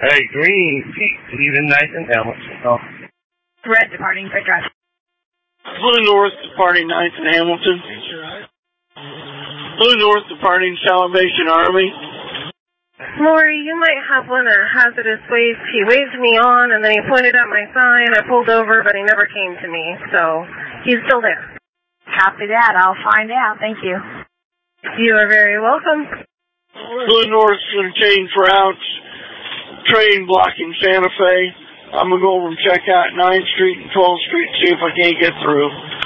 Hey, green, Pete, leaving nice and Hamilton. Oh. Red departing for drive. Blue North departing 9th and Hamilton. Blue North departing Salvation Army. Lori, you might have one of hazardous waves. He waved me on, and then he pointed at my sign. I pulled over, but he never came to me, so he's still there. Copy that. I'll find out. Thank you. You are very welcome. Blue North's going to change routes. Train blocking Santa Fe. I'm going to go over and check out 9th Street and 12th Street and see if I can't get through.